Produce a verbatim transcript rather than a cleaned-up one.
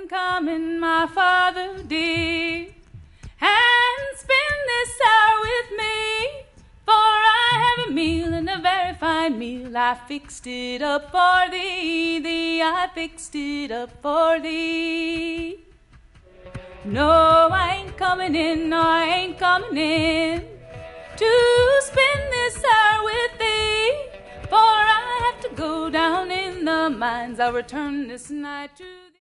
ain't coming, my father dear, and spend this hour with me, for I have a meal and a very fine meal. I fixed it up for thee, thee, I fixed it up for thee. No, I ain't coming in, no, I ain't coming in to spend this hour with thee, for I have to go down in the mines. I'll return this night to